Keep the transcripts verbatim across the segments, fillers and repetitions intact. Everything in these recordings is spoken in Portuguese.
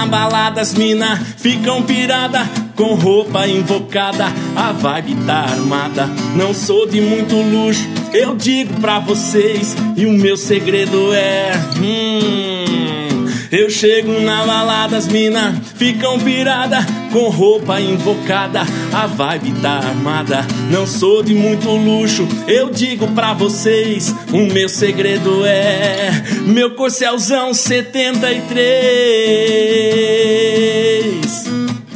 balada, as mina ficam pirada, com roupa invocada, a vibe tá armada. Não sou de muito luxo, eu digo pra vocês, e o meu segredo é... Hum, eu chego na balada, as mina ficam pirada, com roupa invocada, a vibe tá armada. Não sou de muito luxo, eu digo pra vocês, o meu segredo é... meu Corcelzão setenta e três.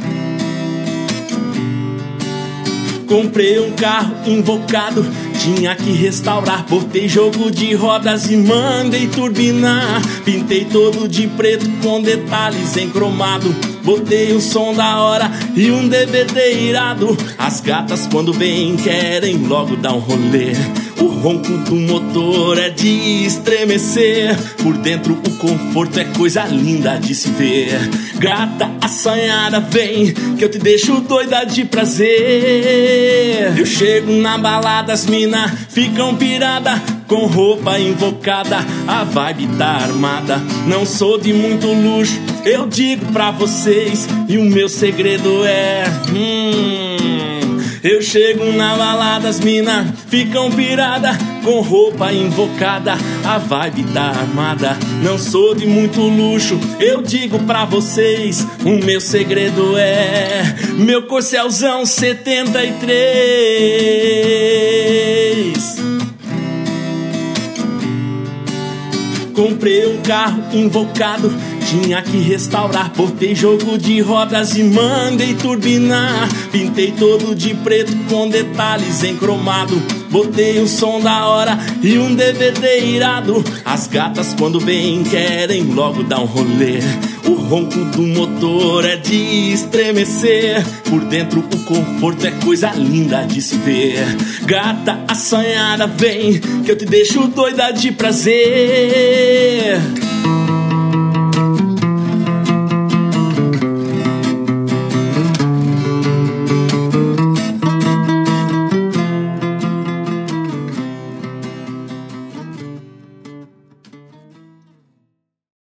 Comprei um carro invocado, tinha que restaurar. Botei jogo de rodas e mandei turbinar. Pintei todo de preto com detalhes em cromado. Botei um som da hora e um D V D irado. As gatas quando vêm querem logo dar um rolê. O ronco do motor é de estremecer. Por dentro o conforto é coisa linda de se ver. Gata assanhada, vem que eu te deixo doida de prazer. Eu chego na balada, as mina ficam pirada, com roupa invocada, a vibe tá armada. Não sou de muito luxo, eu digo pra vocês, e o meu segredo é... Hum, eu chego na balada, as mina ficam pirada, com roupa invocada, a vibe tá armada. Não sou de muito luxo, eu digo pra vocês, o meu segredo é... meu Corcelzão setenta e três. Comprei um carro invocado, tinha que restaurar. Botei jogo de rodas e mandei turbinar. Pintei todo de preto com detalhes em cromado. Botei um som da hora e um D V D irado. As gatas quando vêm querem logo dar um rolê. O ronco do motor é de estremecer. Por dentro o conforto é coisa linda de se ver. Gata assanhada, vem que eu te deixo doida de prazer.